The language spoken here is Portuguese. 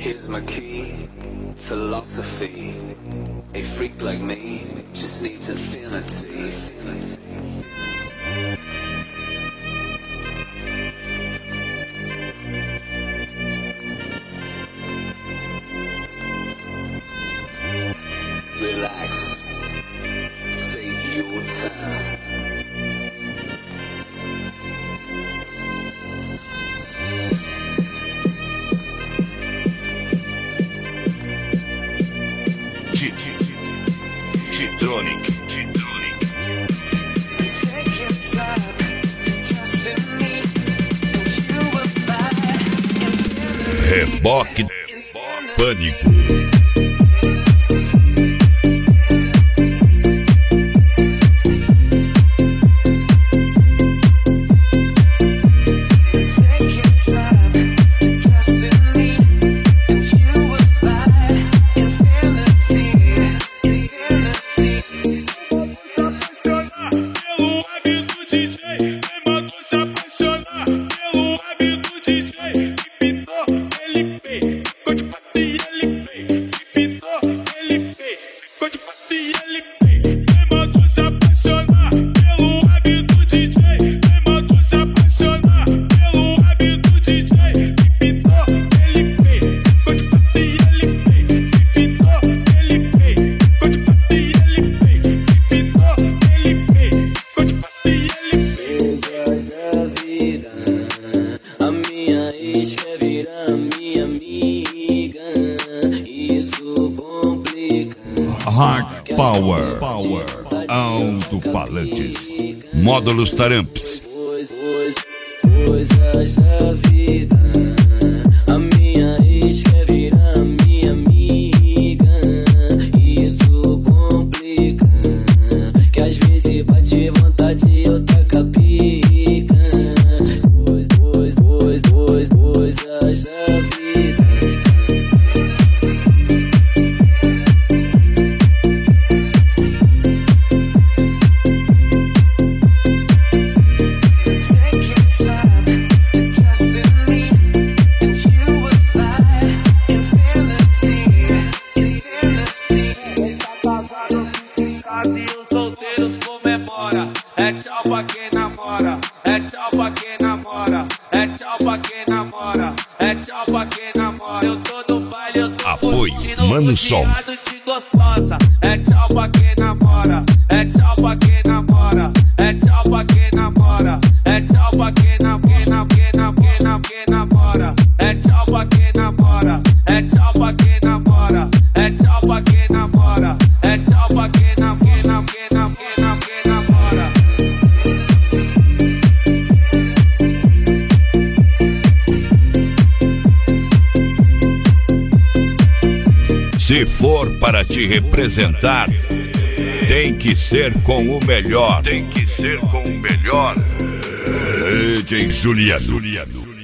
Here's my key, philosophy. A freak like me just needs infinity. Relax, take your time. G-Tronic. Take your time to trust in me, and you will find Reboque Pânico. Hard Power. Alto-falantes. Módulos Taramps. Coisas da vida. A minha ex quer virar minha amiga. Isso complica. Que às vezes bate vontade e eu taca pica. Coisas da vida. É tchau pra quem namora, é tchau pra quem namora, é tchau pra quem namora, é tchau pra quem namora. Eu tô no baile, eu tô curtindo, Mano Som. de gostosa. É tchau pra quem namora, é tchau pra quem namora, é tchau pra quem namora, é tchau pra quem namora, é tchau pra quem namora, é tchau pra quem namora, é tchau pra quem namora, é tchau pra quem namora. Se for para te representar, tem que ser com o melhor. DJ Juliano.